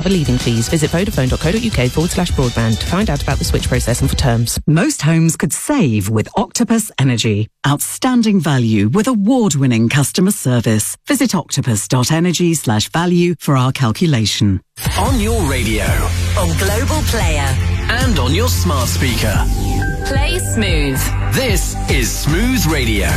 other leaving fees. Visit vodafone.co.uk/broadband to find out about the switch process and for terms. Most homes could save with Octopus Energy. Outstanding value with award-winning customer service. Visit octopus.energy/value for our calculation. On your radio. On Global Player. And on your smart speaker. Play Smooth. This is Smooth Radio.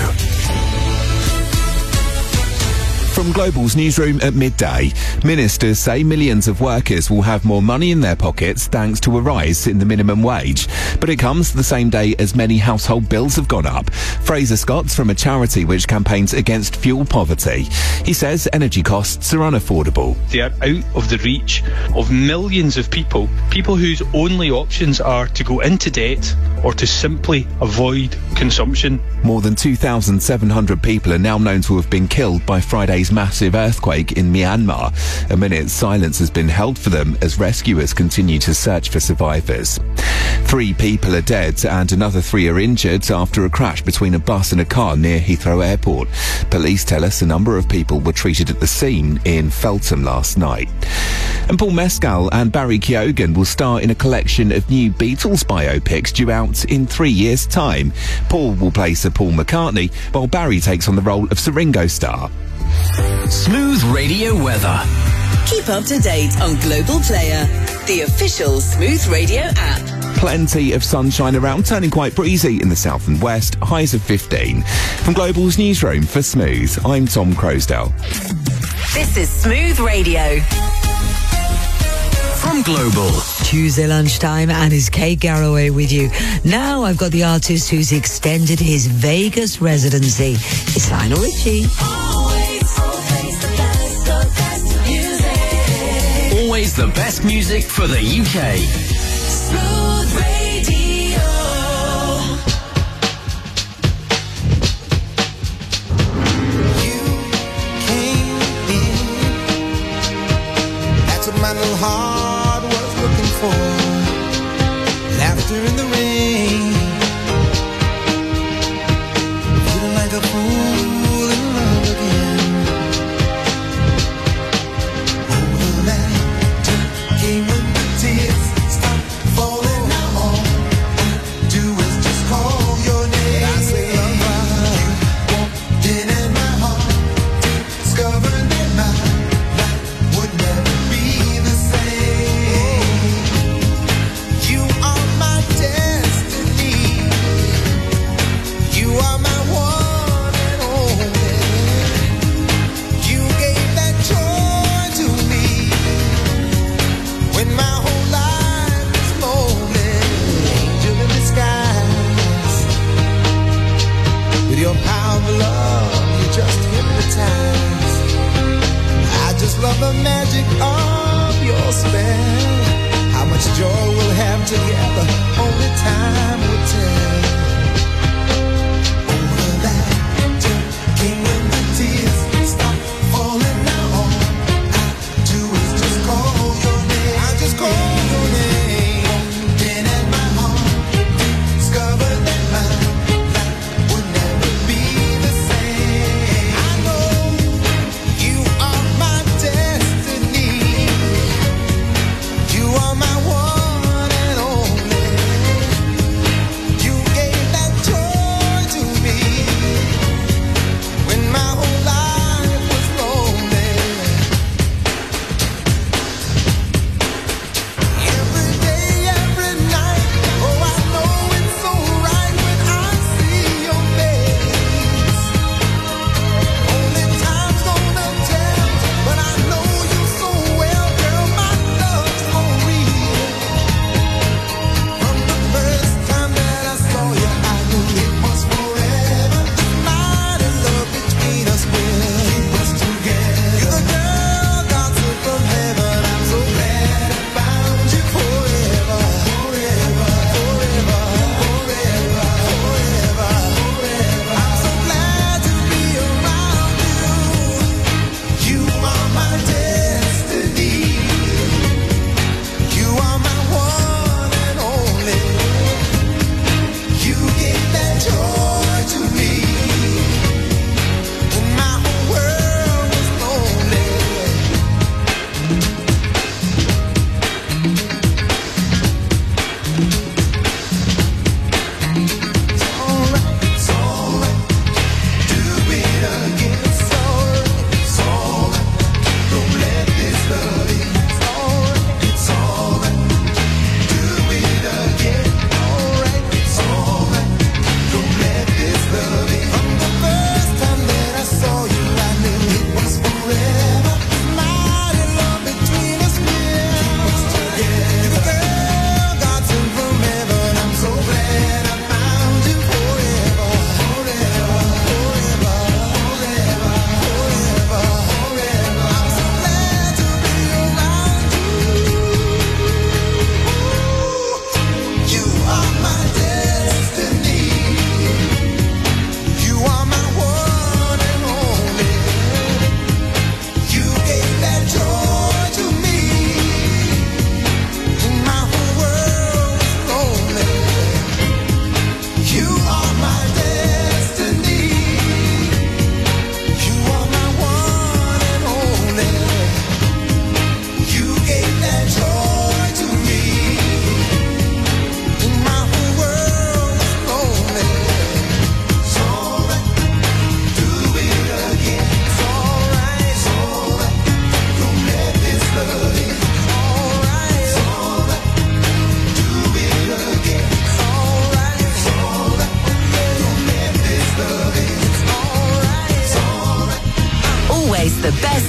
From Global's newsroom at midday, ministers say millions of workers will have more money in their pockets thanks to a rise in the minimum wage. But it comes the same day as many household bills have gone up. Fraser Scott's from a charity which campaigns against fuel poverty. He says energy costs are unaffordable. They are out of the reach of millions of people whose only options are to go into debt or to simply avoid consumption. More than 2,700 people are now known to have been killed by Friday's massive earthquake in Myanmar. A minute's silence has been held for them as rescuers continue to search for survivors. 3 people are dead and another 3 are injured after a crash between a bus and a car near Heathrow Airport. Police tell us a number of people were treated at the scene in Feltham last night. And Paul Mescal and Barry Keoghan will star in a collection of new Beatles biopics due out in 3 years' time. Paul will play Sir Paul McCartney, while Barry takes on the role of Sir Ringo Starr. Smooth Radio weather. Keep up to date on Global Player, the official Smooth Radio app. Plenty of sunshine around, turning quite breezy in the south and west, highs of 15. From Global's newsroom for Smooth, I'm Tom Crosdale. This is Smooth Radio. From Global. Tuesday lunchtime, and is Kate Garraway with you. Now I've got the artist who's extended his Vegas residency. It's Lionel Richie. Always the best music for the UK. Smooth Radio. You came in. That's what my little heart was looking for. Laughter in the rain. Feeling like a fool in love again. Came when the tears stop falling now. All I do is just call your name. I say love, you walked in my heart, discovered that my life would never be the same. You are my destiny. You are my one and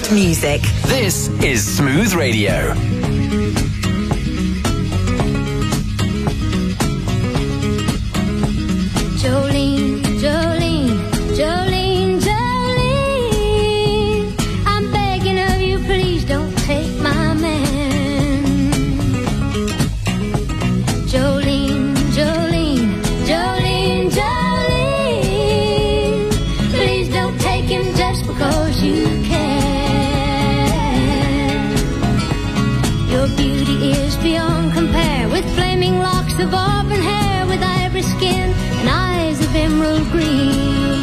best music. This is Smooth Radio. Jolene, Jolene, Jolene, Jolene, I'm begging of you, please don't take my man. Jolene, Jolene, Jolene, Jolene, please don't take him just because you can. Your beauty is beyond compare, with flaming locks of auburn hair, with ivory skin and eyes of emerald green.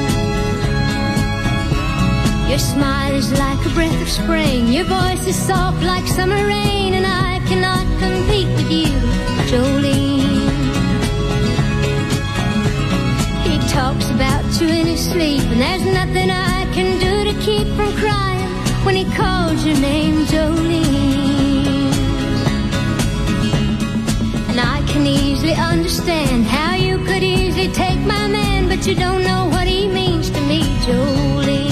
Your smile is like a breath of spring, your voice is soft like summer rain, and I cannot compete with you, Jolene. He talks about you in his sleep, and there's nothing I can do to keep from crying when he calls your name, Jolene. And I can easily understand how you could easily take my man, but you don't know what he means to me, Jolene.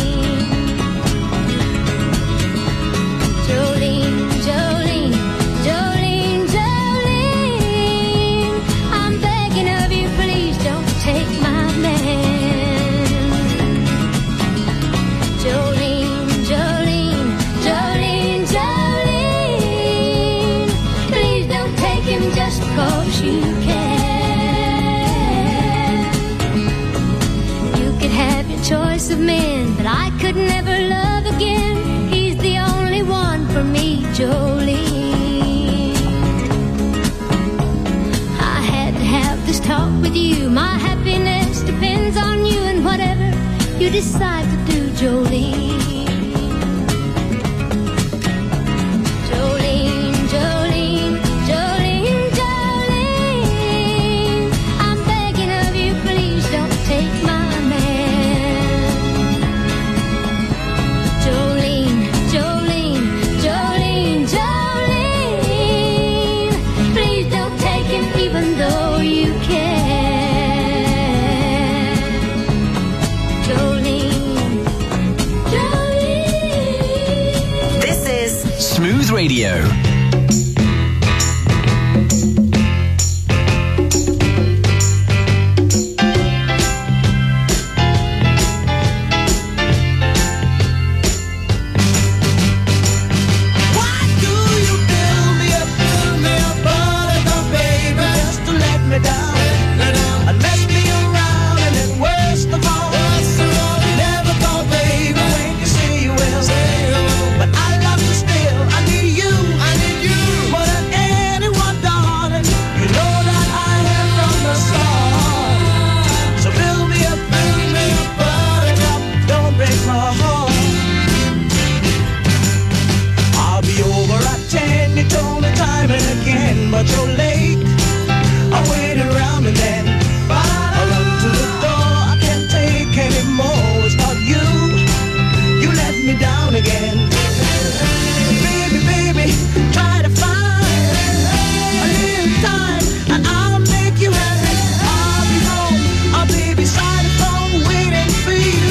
Jolene, Jolene, Jolene, Jolene, I'm begging of you, please don't take my man. Jolene, Jolene, Jolene, Jolene, please don't take him just because you can. You could have your choice of men, but I could never love again. He's the only one for me, Jolene. I had to have this talk with you. My happiness depends on you, and whatever you decide to do, Jolene. Jolene, Jolene, Jolene, Jolene, I'm begging of you, please don't take my man. Jolene, Jolene, Jolene, Jolene, please don't take him even though you can. Jolene, Jolene. This is Smooth Radio. Why do you build me up, buttercup, baby, just to let me down? And mess me around, and then worst of all, never thought, baby, when you say you will. But I love you still, I need you more than anyone, darling. You know that I am from the start. So build me up, buttercup, don't break my heart. I'll be over at 10, you told me time and again, but you're late. I wait around and then I run to the door, I can't take anymore. It's not you, you let me down again. Baby, baby, try to find a little time and I'll make you happy. I'll be home, I'll be beside the phone waiting for you.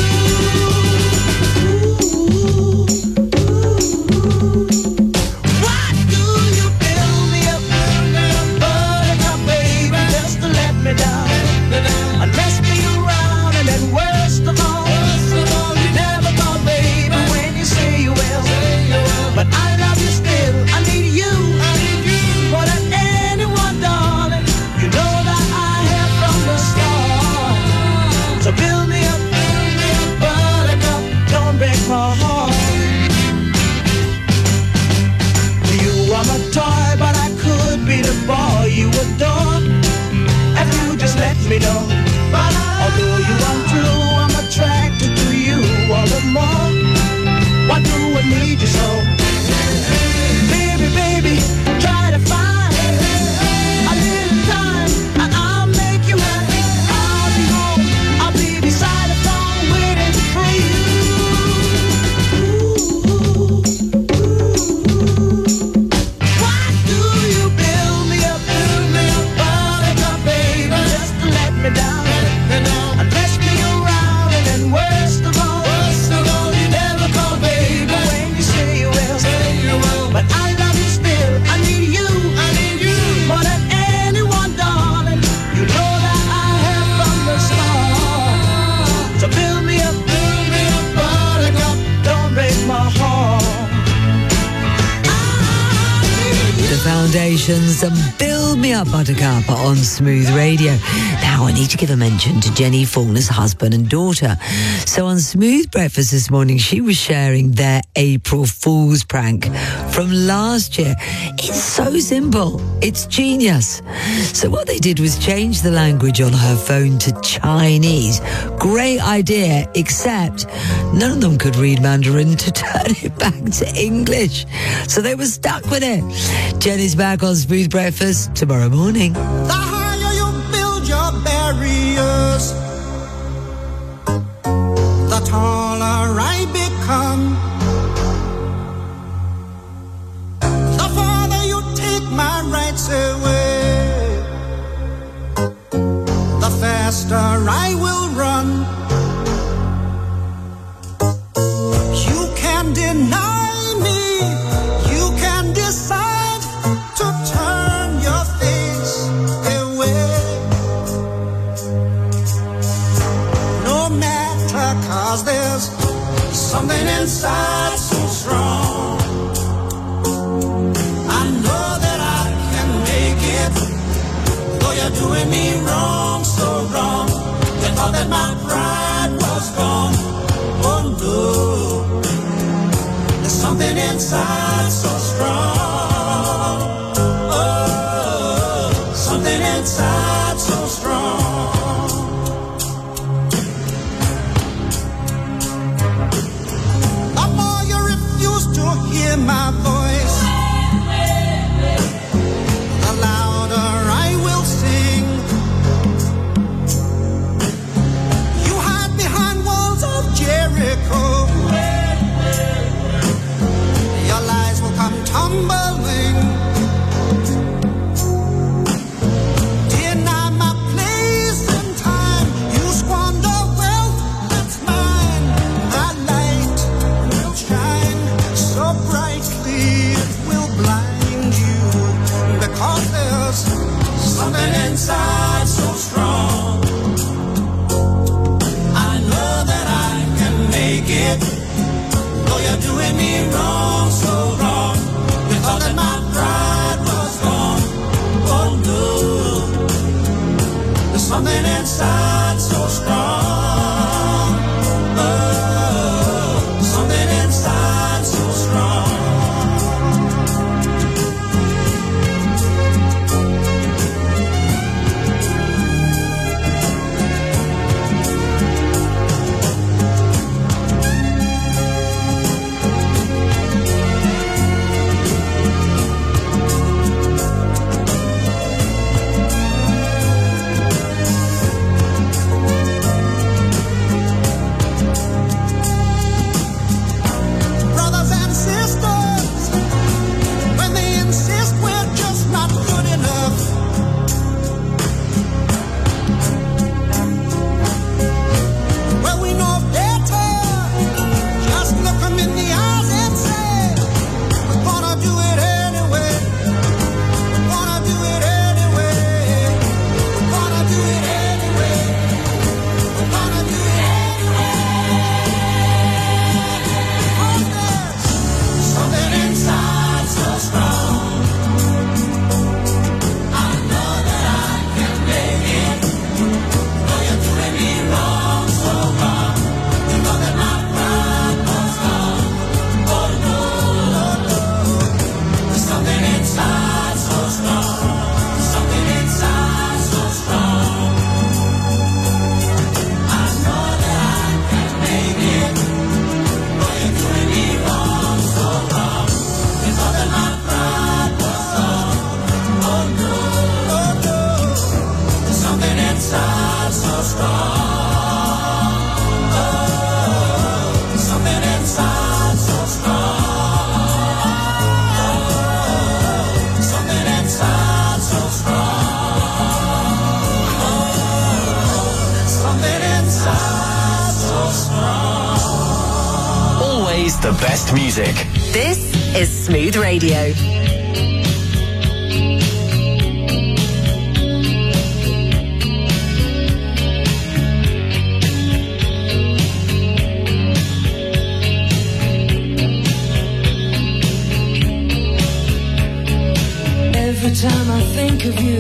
Why do you build me up, Foundations and Build Me Up Buttercup on Smooth Radio. Now I need to give a mention to Jenny Faulkner's husband and daughter. So on Smooth Breakfast this morning, she was sharing their April Fool's prank from last year. It's so simple. It's genius. So what they did was change the language on her phone to Chinese. Great idea, except none of them could read Mandarin to turn it back to English. So they were stuck with it. Jenny's back on Smooth Breakfast tomorrow morning. The higher you build your barriers, the taller I become. The farther you take my rights away, the faster I will run. You can deny me, you can decide to turn your face away. No matter, 'cause there's something inside so strong. I know that I can make it, though you're doing me wrong, so wrong. You thought that my pride was gone. Oh no, there's something inside so strong. Oh, something inside so strong. The more you refuse to hear my voice, the louder I will sing. You hide behind walls of Jericho, your lies will come tumbling. Deny my place in time, you squander wealth that's mine. My light will shine so brightly it will blind you, because there's something inside so strong. I know that I can make it, though you're doing me wrong, so wrong. You thought that my pride was gone. Oh no, there's something inside so strong. Oh, something inside so strong. Brothers and sisters, when they insist we're just not good enough, well, we know better. Just look 'em in the eyes and say, we're gonna do it anyway. We're gonna do it anyway. We're gonna do it anyway. We're gonna do it anyway. Something inside so strong. I know that I can make it, though you're doing me wrong, so wrong. You know that my pride was gone. Oh no, there's something inside so strong. Something inside so strong. I know that I can make it, though you're doing me wrong, so wrong. You thought that my pride was gone. Oh no, there's something inside so strong. Oh, something inside so strong. Something inside so strong. Something inside so strong. Always the best music. This is Smooth Radio. Every time I think of you,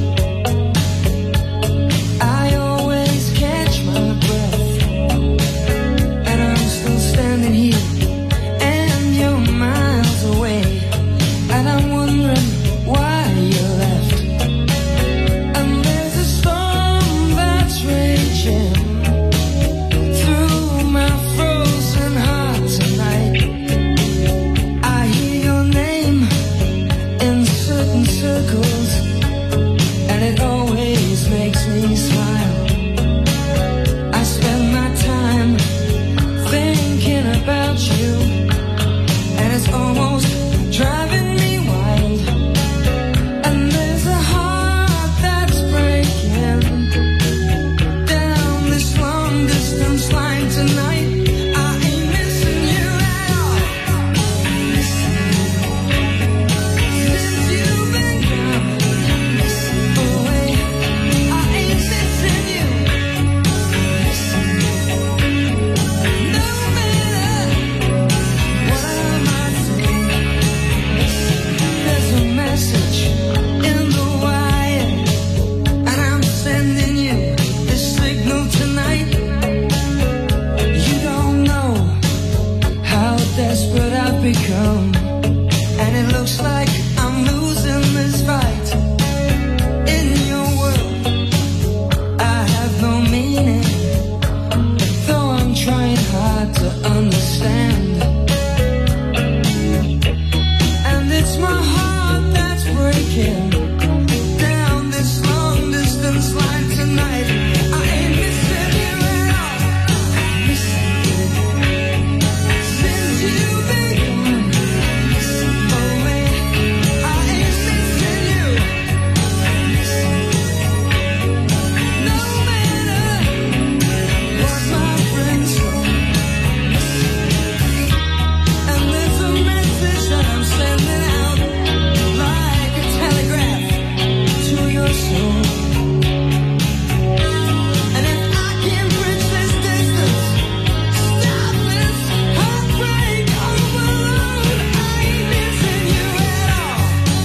I always catch my breath, and I'm still standing here, and you're miles away, and I'm wondering why you left. And there's a storm that's raging through my frozen heart tonight. I hear your name in certain circles, and it always makes me smile. I spend my time thinking about you, and it's almost driving me wild. And there's a heart that's breaking down this long distance line tonight. I ain't missing you at all. Since you've been gone away, I ain't missing you. No matter what I might say, there's a message in the wire, and I'm sending you this signal tonight. You don't know how desperate I've become, and it looks like I'm losing this fight. In your world, I have no meaning, though I'm trying hard to understand. And it's my heart that's breaking down this long distance line tonight. I ain't missing you at all. Since you've been gone away, I ain't missing you. No matter what my friends say. And there's a message that I'm sending out like a telegraph to your soul. And if I can bridge this distance, stop this heartbreak overload, I ain't missing you at all.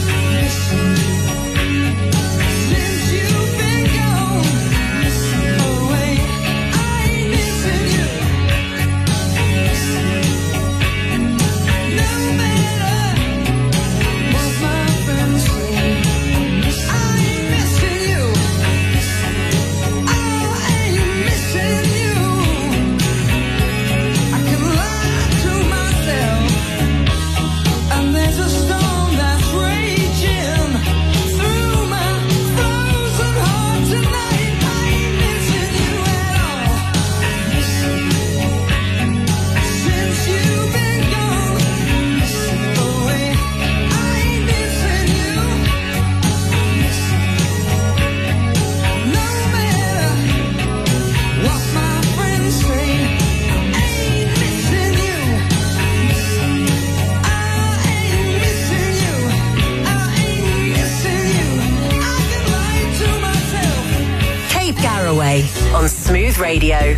Since you've been gone away, I ain't missing you. No matter what my friends say, I ain't missing you. I ain't missing you. I can lie to myself, and there's a storm that's raging through my frozen heart tonight. I ain't missing you at all. Since you've been gone away, I ain't missing you. No matter what my friends say, I ain't missing you. I ain't missing you. I ain't missing you. I can lie to myself. Cape Garraway on Smooth Radio.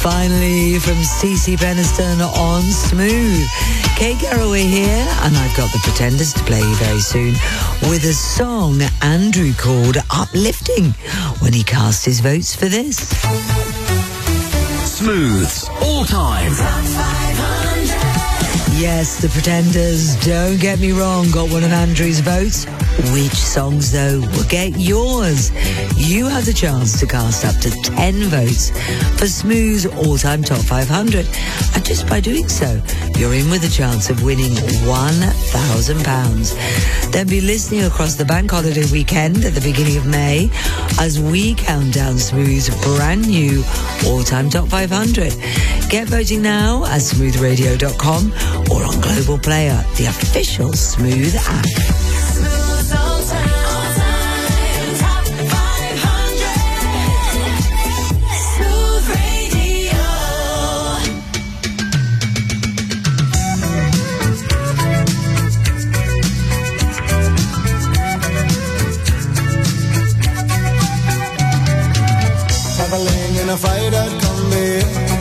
Finally, from Cece Peniston on Smooth. Kate Garraway here, and I've got the Pretenders to play you very soon with a song Andrew called Uplifting when he cast his votes for this. Smooth's all-time. Yes, the Pretenders, don't get me wrong, got one of Andrew's votes. Which songs, though, will get yours? You have the chance to cast up to 10 votes for Smooth's all-time top 500. And just by doing so, you're in with a chance of winning £1,000. Then be listening across the bank holiday weekend at the beginning of May as we count down Smooth's brand new all-time top 500. Get voting now at smoothradio.com or on Global Player, the official Smooth app. Traveling in a fighter combi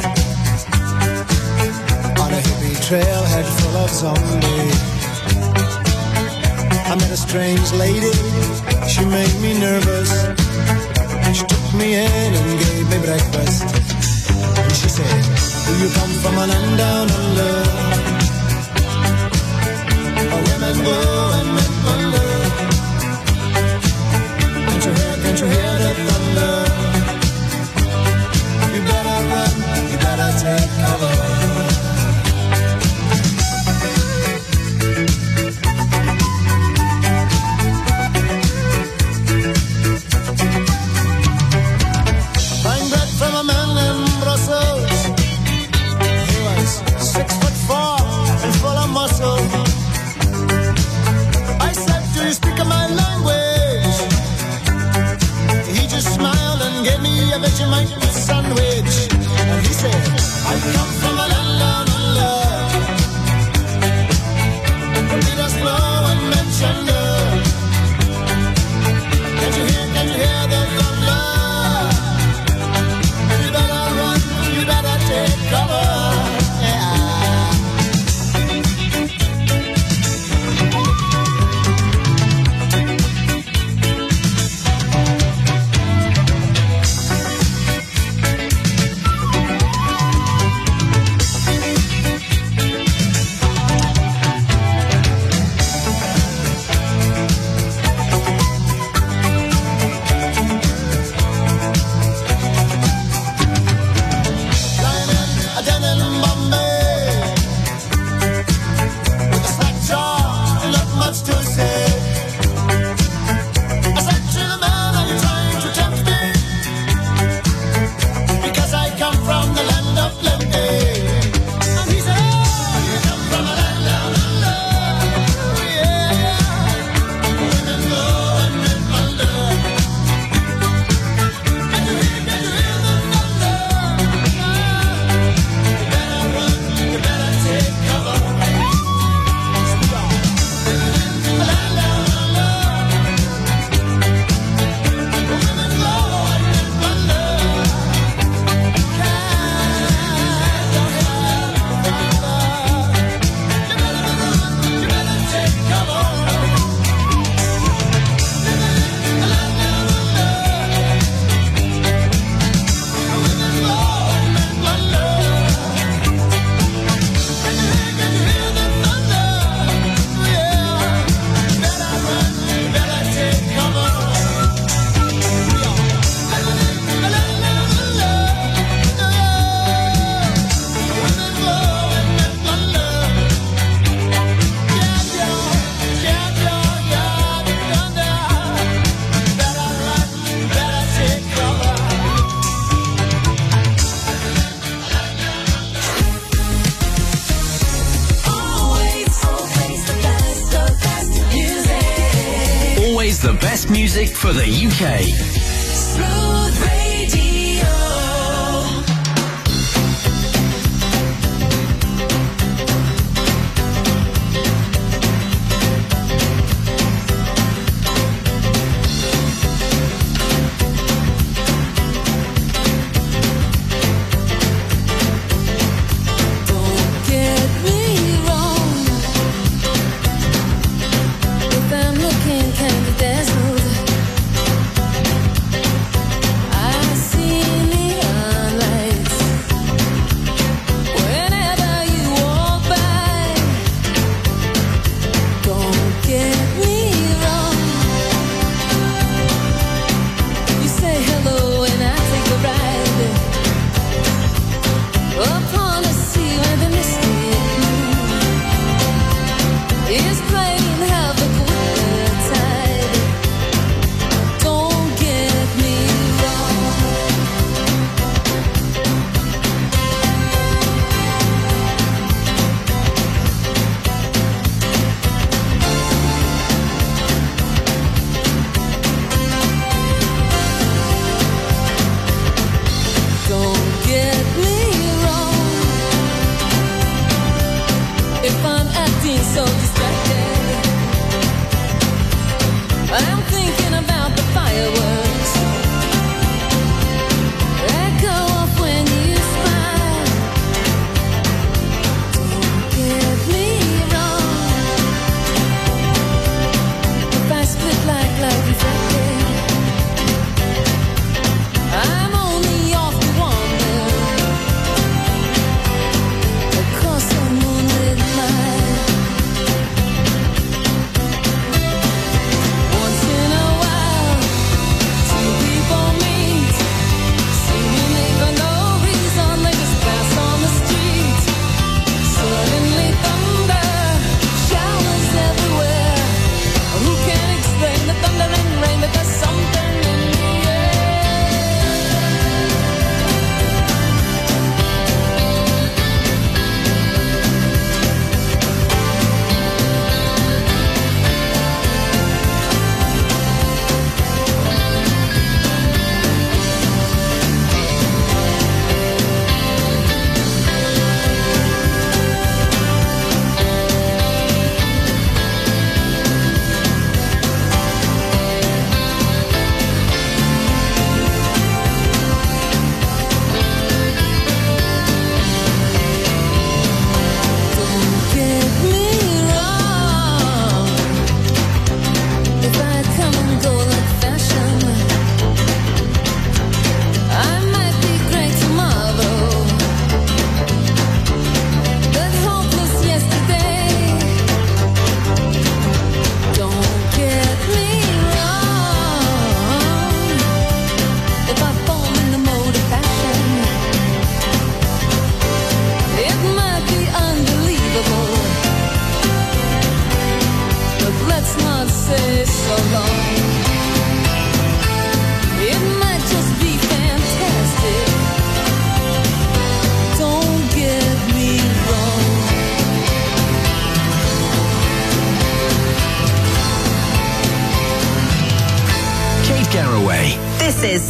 on a hippie trailhead full of zombies. I met a strange lady, she made me nervous. She took me in and gave me breakfast. And she said, do you come from a land down under? Where women go and men wonder. Can't you hear the thunder? You better run, you better take cover. Buying bread from a man in Brussels. He was 6'4" and full of muscle. I said, do you speak my language? He just smiled and gave me a Vegemite sandwich. And he said, I come from a land down under. The leaders flow and mention the. Can't you hear the thunder? You better run, you better take cover. The best music for the UK. Smooth Radio.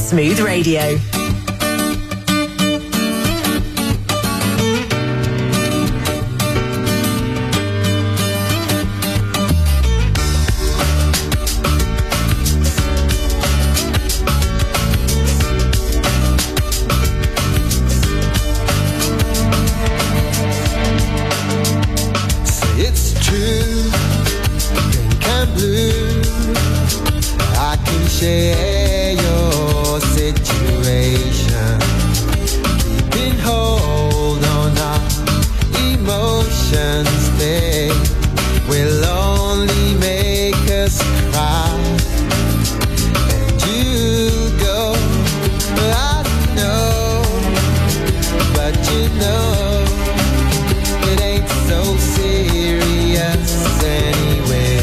Smooth Radio. It's true, pink and blue. I can share your situation. Keeping hold on our emotions, they will only make us cry. And you go, I know, but you know. It ain't so serious anyway.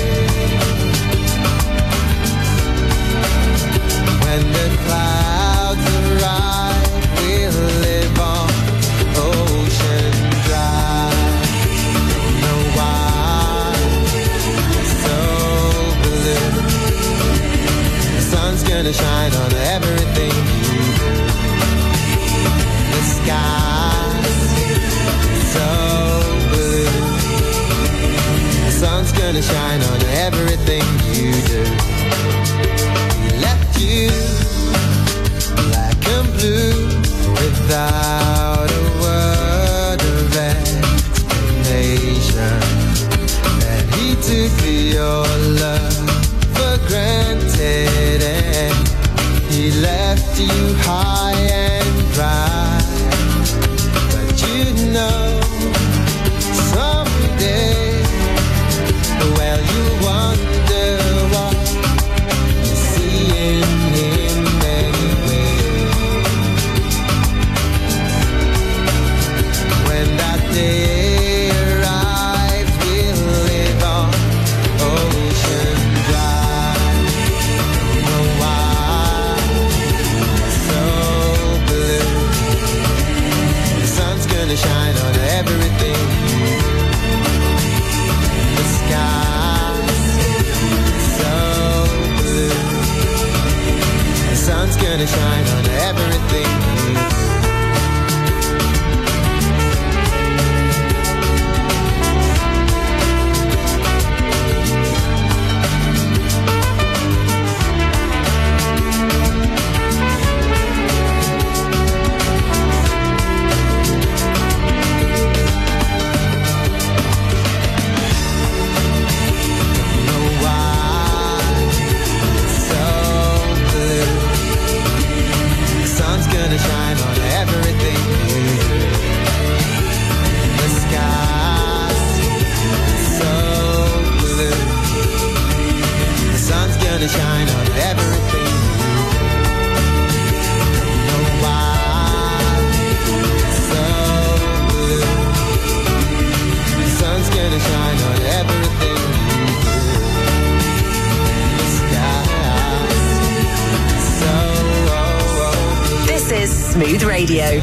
When the clouds arrive, we'll live on ocean drive. Don't know why it's so blue. The sun's gonna shine on everything you do. The sky's so blue. The sun's gonna shine on everything you do. He left you black and blue without a word of explanation. And he took your love for granted, and he left you high and dry. But you know, someday, well, you wonder what you see in him anyway. When that day arrives, we'll live on ocean drive. Don't know why it's so blue. The sun's gonna shine on everything you do. The sky's so blue. The sun's gonna shine on everything you do. Shine on everything you do. Don't know why it's so blue. The sun's gonna shine on everything you do. The sky's so blue. This is Smooth Radio.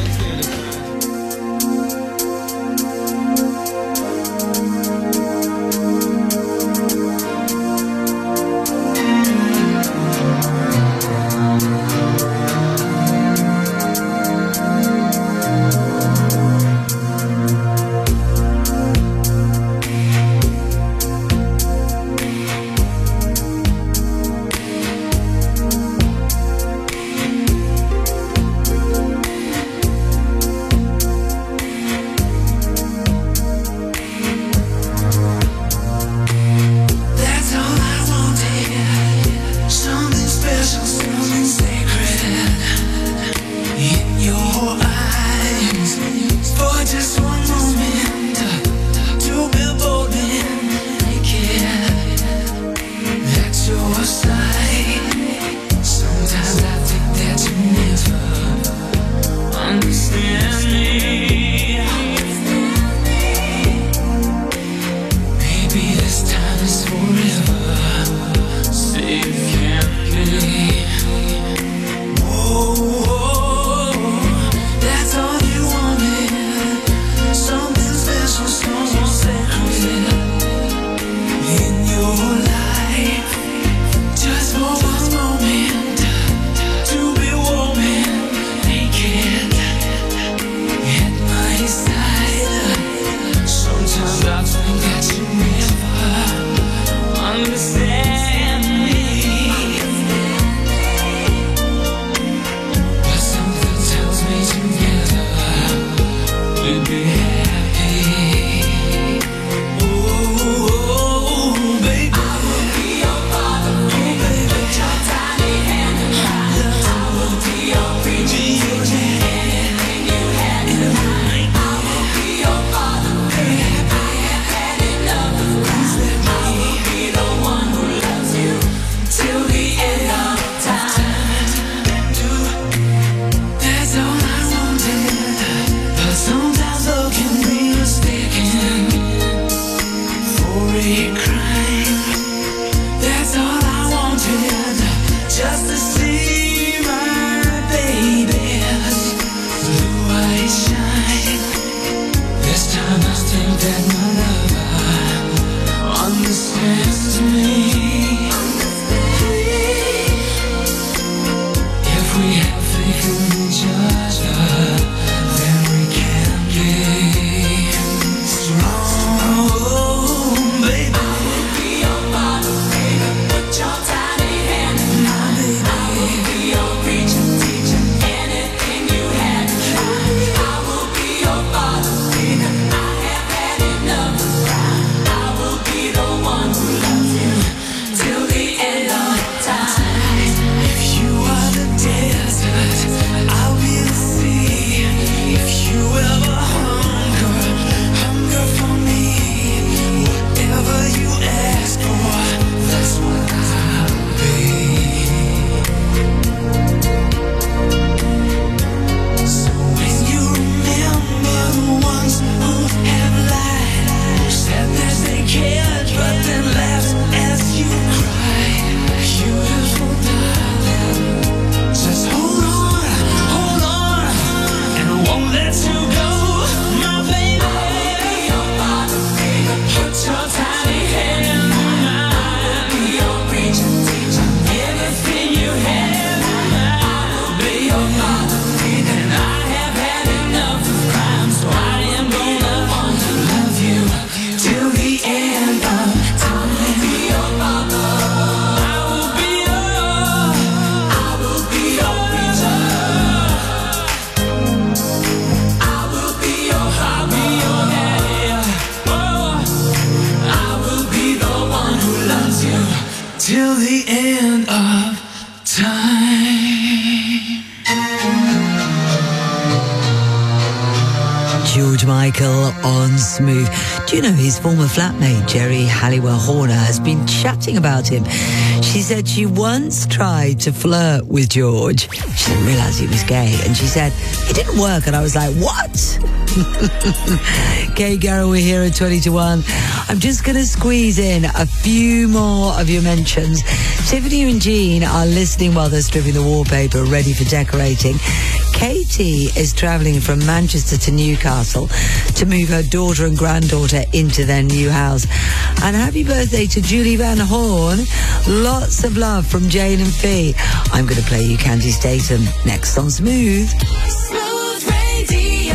George Michael on Smooth. Do you know his former flatmate, Jerry Halliwell Horner, has been chatting about him. She said she once tried to flirt with George. She didn't realise he was gay, and she said, it didn't work, and I was like, what? Kate Garrow, we're here at 20 to 1. I'm just going to squeeze in a few more of your mentions. Tiffany and Jean are listening while they're stripping the wallpaper, ready for decorating. Katie is travelling from Manchester to Newcastle to move her daughter and granddaughter into their new house. And happy birthday to Julie Van Horn. Lots of love from Jane and Fee. I'm going to play you Candy Statham next on Smooth. Smooth Radio.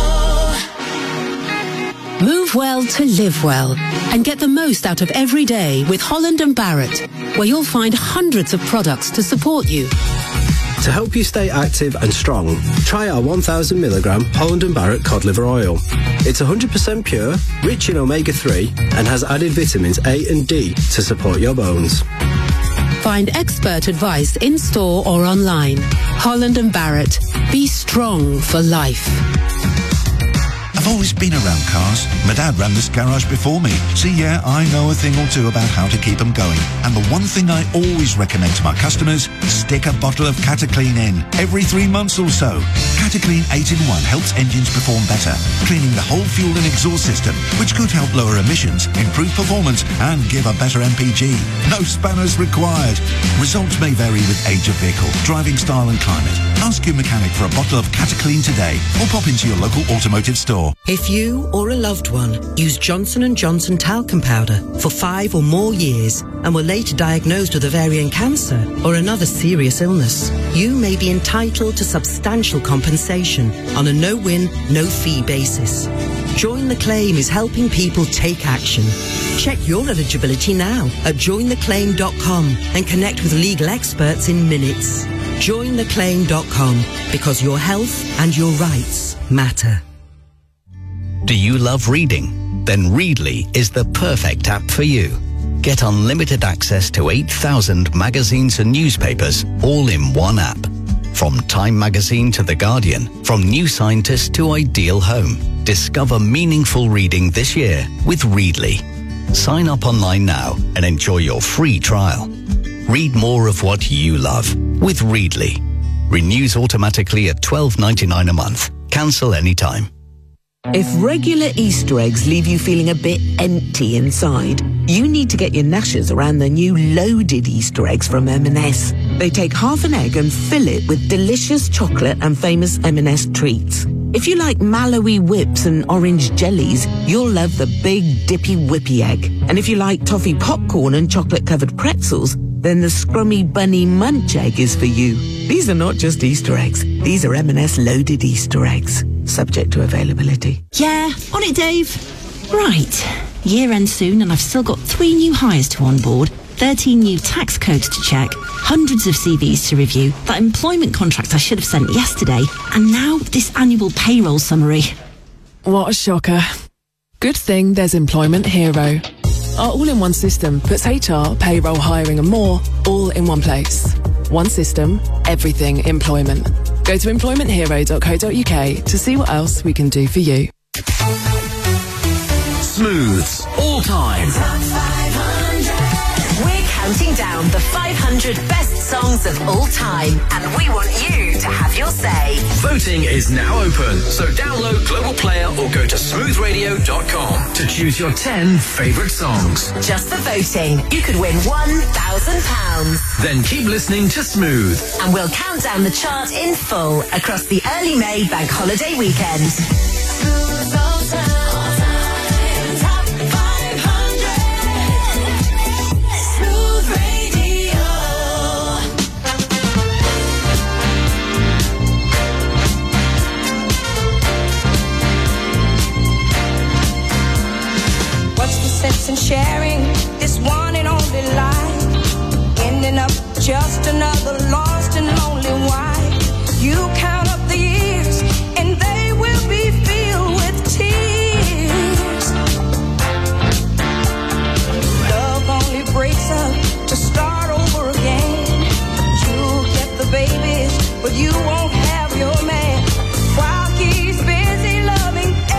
Move well to live well and get the most out of every day with Holland & Barrett, where you'll find hundreds of products to support you. To help you stay active and strong, try our 1000 milligram Holland & Barrett cod liver oil. It's 100% pure, rich in omega-3 and has added vitamins A and D to support your bones. Find expert advice in-store or online. Holland & Barrett. Be strong for life. I've always been around cars. My dad ran this garage before me. So yeah, I know a thing or two about how to keep them going. And the one thing I always recommend to my customers, stick a bottle of Cataclean in every 3 months or so. Cataclean 8-in-1 helps engines perform better, cleaning the whole fuel and exhaust system, which could help lower emissions, improve performance, and give a better MPG. No spanners required. Results may vary with age of vehicle, driving style and climate. Ask your mechanic for a bottle of Cataclean today, or pop into your local automotive store. If you or a loved one use Johnson & Johnson talcum powder for 5 or more years and were later diagnosed with ovarian cancer or another serious illness, you may be entitled to substantial compensation on a no-win, no-fee basis. Join the Claim is helping people take action. Check your eligibility now at jointheclaim.com and connect with legal experts in minutes. Jointheclaim.com, because your health and your rights matter. Do you love reading? Then Readly is the perfect app for you. Get unlimited access to 8,000 magazines and newspapers all in one app. From Time Magazine to The Guardian, from New Scientist to Ideal Home. Discover meaningful reading this year with Readly. Sign up online now and enjoy your free trial. Read more of what you love with Readly. Renews automatically at $12.99 a month. Cancel anytime. If regular Easter eggs leave you feeling a bit empty inside, you need to get your gnashers around the new loaded Easter eggs from M&S. They take half an egg and fill it with delicious chocolate and famous M&S treats. If you like Mallowy whips and orange jellies, you'll love the big dippy whippy egg. And if you like toffee popcorn and chocolate-covered pretzels, then the scrummy bunny munch egg is for you. These are not just Easter eggs. These are M&S loaded Easter eggs. Subject to availability. Yeah, on it, Dave. Right. Year end soon, and I've still got 3 new hires to onboard, 13 new tax codes to check, hundreds of CVs to review, that employment contract I should have sent yesterday, and now this annual payroll summary. What a shocker. Good thing there's Employment Hero. Our all-in-one system puts HR, payroll, hiring and more all in one place. One system, everything employment. Go to employmenthero.co.uk to see what else we can do for you. Smooth's all time. We're counting down the 500 best songs of all time, and we want you to have your say. Voting is now open, so download Global Player or go to smoothradio.com to choose your 10 favourite songs. Just for voting, you could win £1,000. Then keep listening to Smooth. And we'll count down the chart in full across the early May bank holiday weekend. Smooth all time. Sense in sharing this one and only life, ending up just another lost and lonely wife. You count up the years and they will be filled with tears. Love only breaks up to start over again. You'll get the babies, but you won't have your man while he's busy loving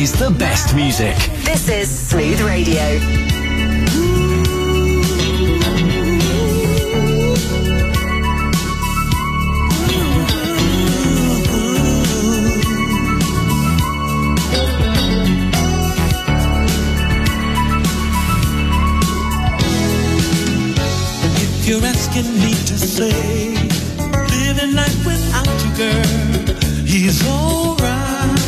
Always the best music. This is Smooth Radio. You're asking me to say, living life without you, girl, he's alright.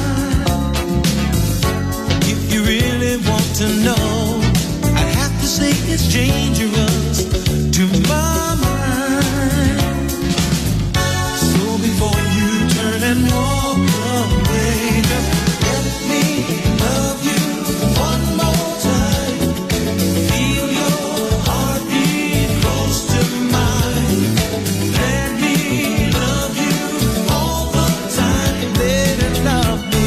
If you really want to know, I'd have to say it's dangerous to my mind. So before you turn and walk away, just let me love you one more time. Feel your heartbeat close to mine. Let me love you all the time. Let it love me.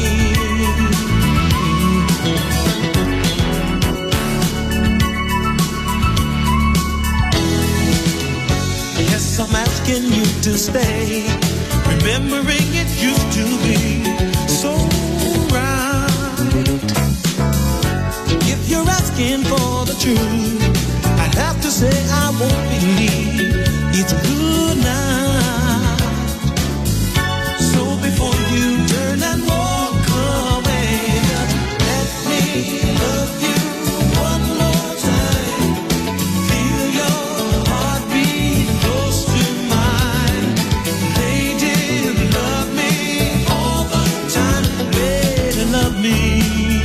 Yes, I'm asking you to stay. Remembering it used to be so right. If you're asking for the truth, I'd have to say I won't believe it's good night. So before you turn and walk away, let me love you one more time. Feel your heartbeat close to mine. Lady, love me all the time. Lady, love me.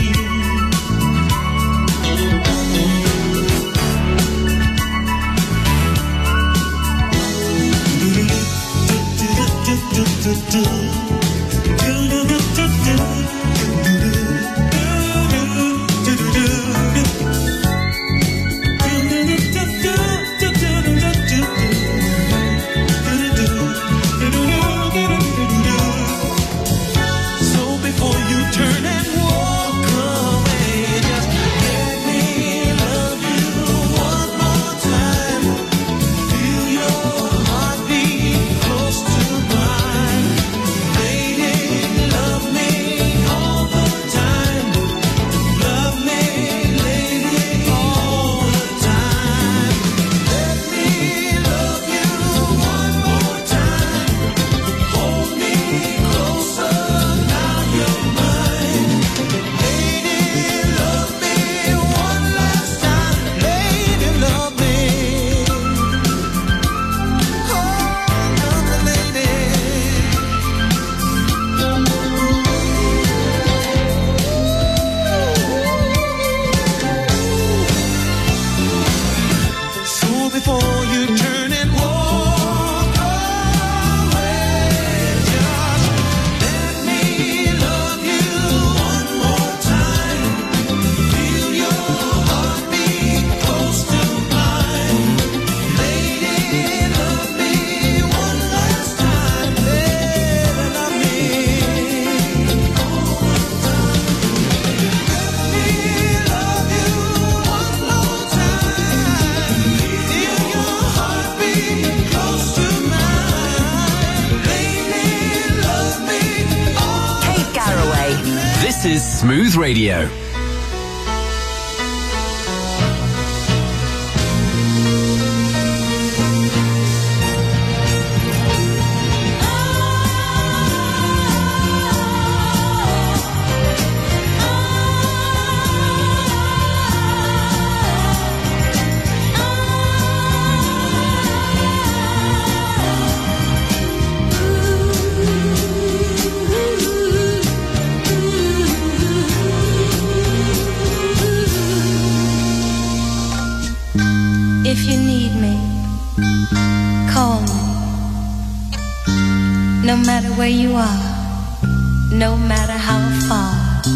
So before you turn and walk away, just let me love you one more time. Feel your heartbeat close to mine. Lady, love me all the time. Love me, lady, all the time. Let me love you one more time. Hold me closer, now you're mine. Lady, love me one last time. Lady, love me. Oh, love the lady. So before you turn and walk away, just let me love you one more time. Feel your heartbeat close to mine. Lady, love me one last time. Lady, love me. Let me love you one more time. Feel your heartbeat close to mine. Lady, love me all Kate Garraway. This is Smooth Radio. If you need me, call me. No matter where you are, no matter how far,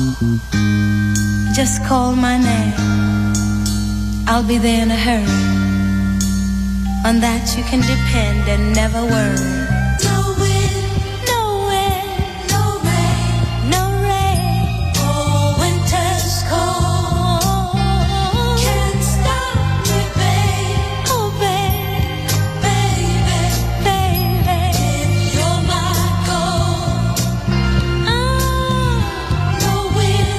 just call my name. I'll be there in a hurry. On that you can depend and never worry. No wind, no wind, no rain, no rain. Oh, winter's cold can't stop me, babe. Oh, babe, baby, baby, you're my goal. No wind,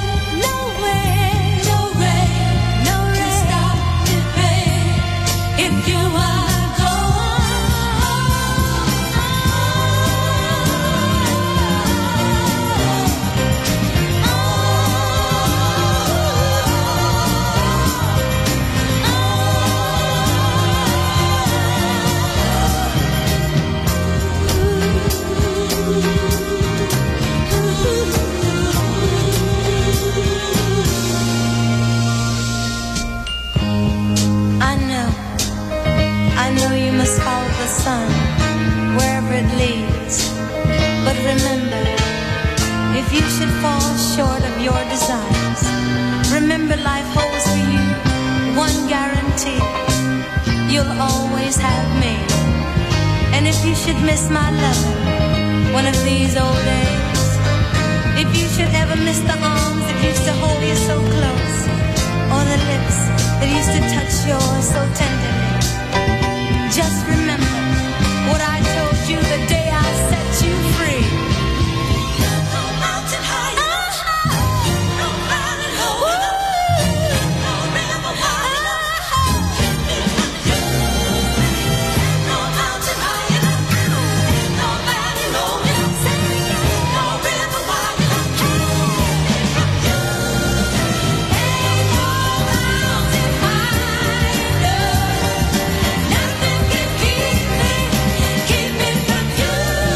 should fall short of your desires, remember life holds for you one guarantee. You'll always have me. And if you should miss my love one of these old days, if you should ever miss the arms that used to hold you so close, or the lips that used to touch yours so tenderly, just remember what I told you the day I set you free. No mountain high enough, no valley low enough, no river wide enough, keep me from you. No mountain high enough, no valley low enough, no river wide enough, keep me from you. Ain't no mountain high enough, nothing can keep me from you.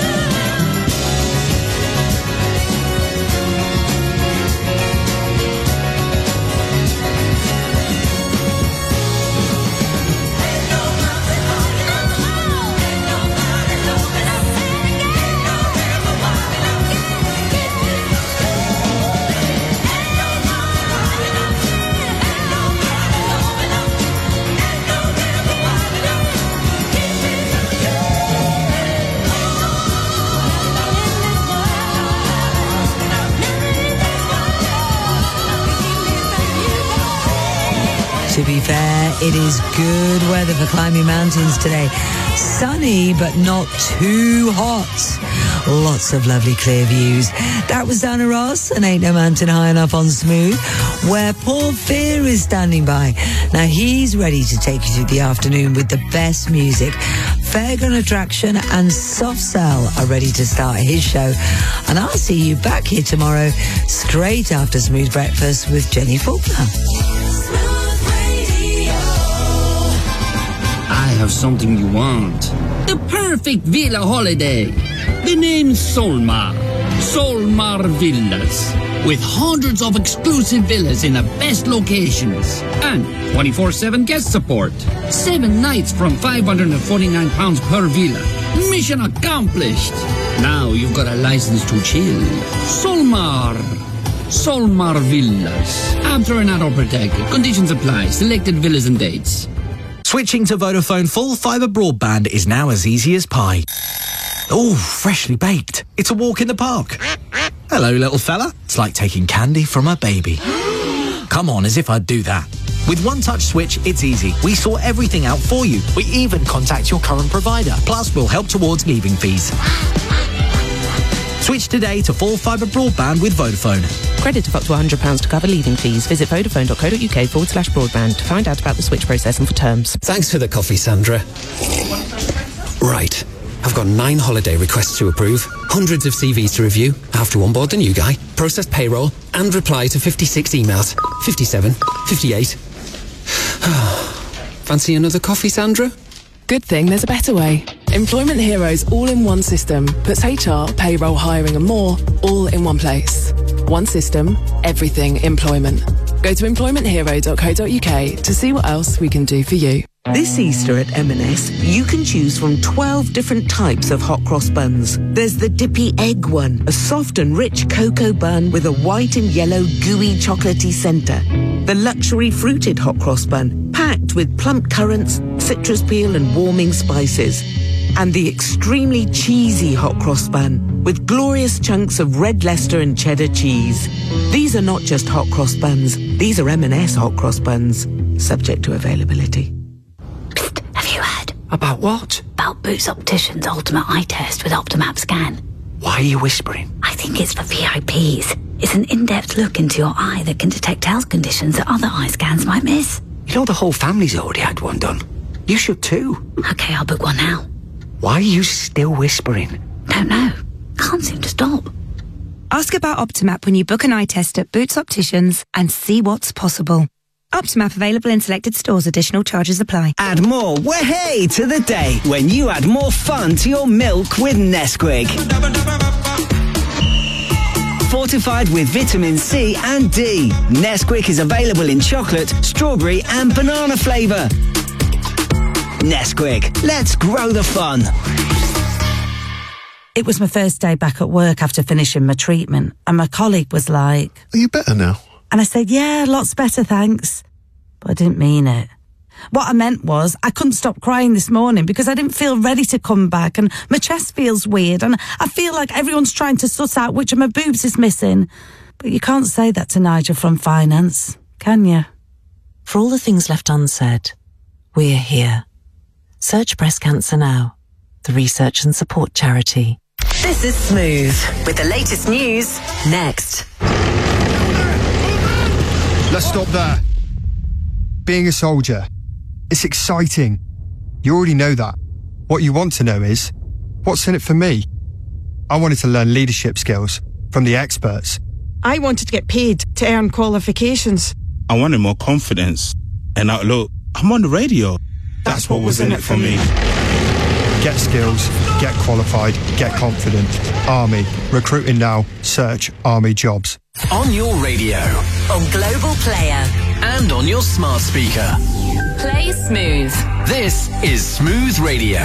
To be fair, it is good weather for climbing mountains today. Sunny, but not too hot. Lots of lovely clear views. That was Dana Ross and Ain't No Mountain High Enough on Smooth, where Paul Fear is standing by. Now, he's ready to take you through the afternoon with the best music. Fairground Attraction and Soft Cell are ready to start his show. And I'll see you back here tomorrow, straight after Smooth Breakfast with Jenny Faulkner. I have something you want. The perfect villa holiday. The name Solmar. Solmar Villas. With hundreds of exclusive villas in the best locations. And 24/7 guest support. 7 nights from £549 per villa. Mission accomplished. Now you've got a license to chill. Solmar. Solmar Villas. After and adult protected. Conditions apply. Selected villas and dates. Switching to Vodafone full fibre broadband is now as easy as pie. Oh, freshly baked. It's a walk in the park. Hello, little fella. It's like taking candy from a baby. Come on, as if I'd do that. With One Touch Switch, it's easy. We sort everything out for you. We even contact your current provider. Plus, we'll help towards leaving fees. Switch today to full fibre broadband with Vodafone. Credit of up to £100 to cover leaving fees. Visit vodafone.co.uk/broadband to find out about the switch process and for terms. Thanks for the coffee, Sandra. Right. I've got 9 holiday requests to approve, hundreds of CVs to review. I have to onboard the new guy, process payroll, and reply to 56 emails. 57, 58. Fancy another coffee, Sandra? Good thing there's a better way. Employment Heroes all-in-one system puts HR, payroll, hiring and more all in one place. One system, everything employment. Go to employmenthero.co.uk to see what else we can do for you. This Easter at M&S, you can choose from 12 different types of hot cross buns. There's the dippy egg one, a soft and rich cocoa bun with a white and yellow gooey chocolatey centre. The luxury fruited hot cross bun, packed with plump currants, citrus peel and warming spices. And the extremely cheesy hot cross bun, with glorious chunks of red Leicester and cheddar cheese. These are not just hot cross buns, these are M&S hot cross buns, subject to availability. Have you heard? About what? About Boots Opticians Ultimate Eye Test with Optimap Scan. Why are you whispering? I think it's for VIPs. It's an in-depth look into your eye that can detect health conditions that other eye scans might miss. You know the whole family's already had one done. You should too. Okay, I'll book one now. Why are you still whispering? Don't know. Can't seem to stop. Ask about Optimap when you book an eye test at Boots Opticians and see what's possible. Optimap available in selected stores. Additional charges apply. Add more way to the day when you add more fun to your milk with Nesquik. Fortified with vitamin C and D, Nesquik is available in chocolate, strawberry and banana flavour. Nesquik, let's grow the fun. It was my first day back at work after finishing my treatment, and my colleague was like, "Are you better now?" And I said, "Yeah, lots better, thanks." But I didn't mean it. What I meant was I couldn't stop crying this morning because I didn't feel ready to come back, and my chest feels weird, and I feel like everyone's trying to suss out which of my boobs is missing. But you can't say that to Nigel from finance, can you? For all the things left unsaid, we're here. Search Breast Cancer Now, the research and support charity. This is Smooth, with the latest news next. Let's stop there. Being a soldier, it's exciting. You already know that. What you want to know is, what's in it for me? I wanted to learn leadership skills from the experts. I wanted to get paid to earn qualifications. I wanted more confidence. And now, look, I'm on the radio. That's what was in it for me. Get skills, get qualified, get confident. Army. Recruiting now. Search Army jobs. On your radio. On Global Player. And on your smart speaker. Play Smooth. This is Smooth Radio.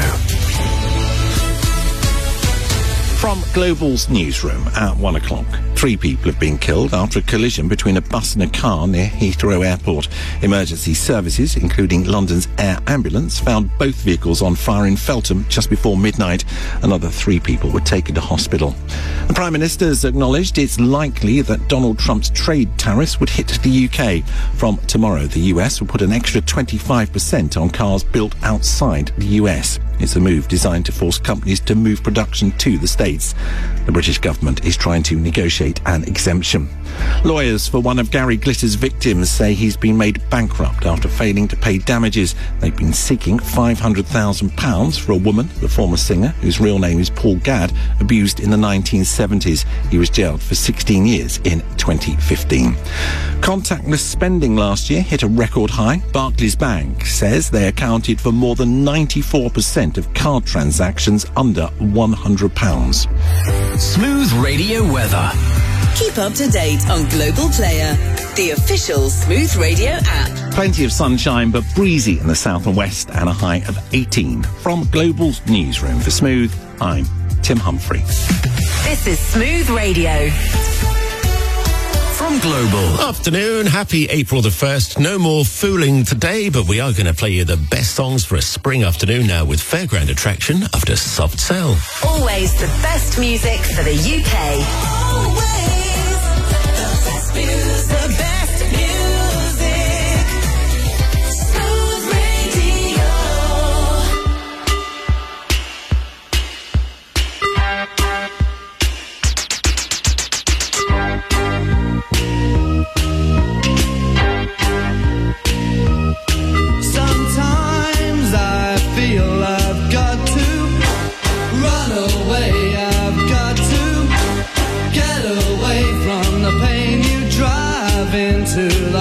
From Global's newsroom at 1 o'clock. 3 people have been killed after a collision between a bus and a car near Heathrow Airport. Emergency services, including London's Air Ambulance, found both vehicles on fire in Feltham just before midnight. Another 3 people were taken to hospital. The Prime Minister has acknowledged it's likely that Donald Trump's trade tariffs would hit the UK. From tomorrow, the US will put an extra 25% on cars built outside the US. It's a move designed to force companies to move production to the States. The British government is trying to negotiate an exemption. Lawyers for one of Gary Glitter's victims say he's been made bankrupt after failing to pay damages. They've been seeking £500,000 for a woman, the former singer, whose real name is Paul Gadd, abused in the 1970s. He was jailed for 16 years in 2015. Contactless spending last year hit a record high. Barclays Bank says they accounted for more than 94% of card transactions under £100. Smooth Radio weather. Keep up to date on Global Player, the official Smooth Radio app. Plenty of sunshine, but breezy in the south and west, and a high of 18. From Global's newsroom for Smooth, I'm Tim Humphrey. This is Smooth Radio. From Global. Afternoon, happy April the 1st. No more fooling today, but we are going to play you the best songs for a spring afternoon now with Fairground Attraction after Soft Cell. Always the best music for the UK. Always.